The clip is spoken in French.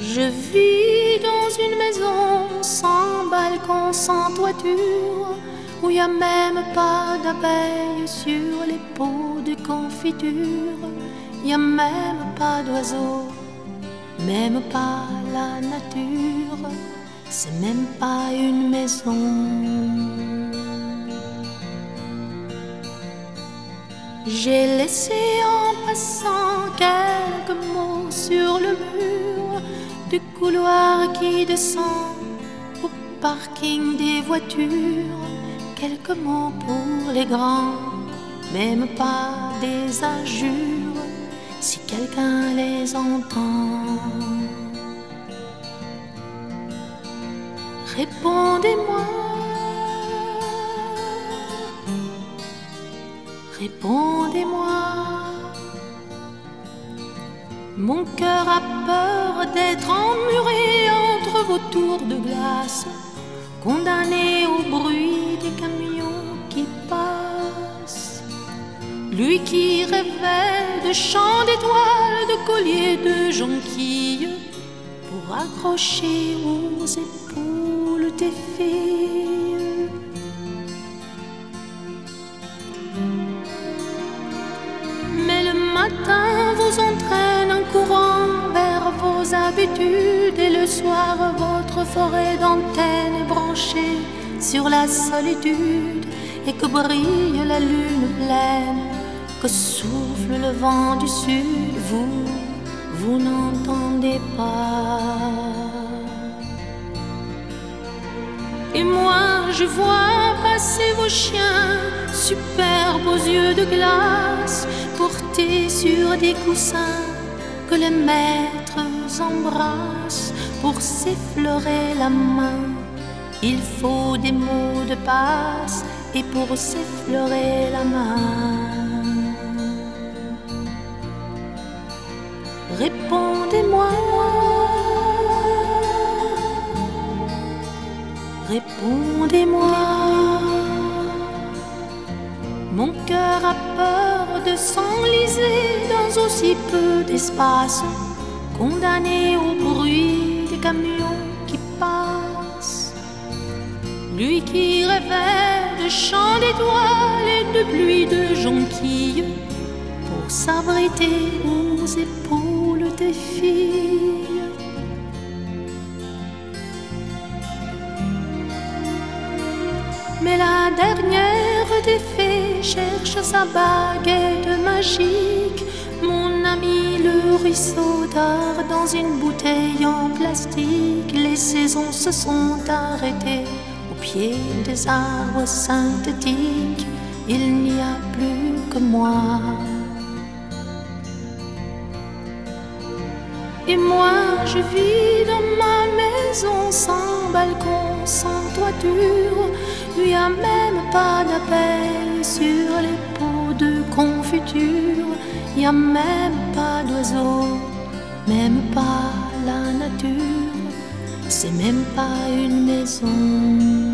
Je vis dans une maison sans balcon, sans toiture, où y a même pas d'abeilles sur les pots de confiture. Y a même pas d'oiseaux, même pas la nature. C'est même pas une maison. J'ai laissé en passant quelques mots sur le mur du couloir qui descend au parking des voitures. Quelques mots pour les grands, même pas des injures, si quelqu'un les entend. Répondez-moi, répondez-moi. Mon cœur a peur d'être emmuré entre vos tours de glace, condamné au bruit des camions qui passent. Lui qui rêvait de chants d'étoiles, de colliers de jonquilles, pour accrocher aux épaules des filles. Mais le matin vous entraîne en courant vers vos habitudes, et le soir votre forêt d'antennes est branchée sur la solitude, et que brille la lune pleine, que souffle le vent du sud. Vous n'entendez pas. Et moi je vois passer vos chiens, superbes aux yeux de glace, portés sur des coussins que les maîtres embrassent. Pour s'effleurer la main, il faut des mots de passe, et pour s'effleurer la main, répondez-moi, répondez-moi. Mon cœur a peur de s'enliser dans aussi peu d'espace, condamné au bruit des camions qui passent. Lui qui rêvait de chants d'étoiles et de pluie de jonquilles, pour s'abriter aux épaules des filles. Mais la dernière des fées cherche sa baguette magique. Mon ami le ruisseau dort dans une bouteille en plastique. Les saisons se sont arrêtées au pied des arbres synthétiques. Il n'y a plus que moi. Et moi je vis dans ma maison sans balcon, sans toiture. Il n'y a même pas d'abeilles sur les pots de confiture. Il n'y a même pas d'oiseaux, même pas la nature. C'est même pas une maison.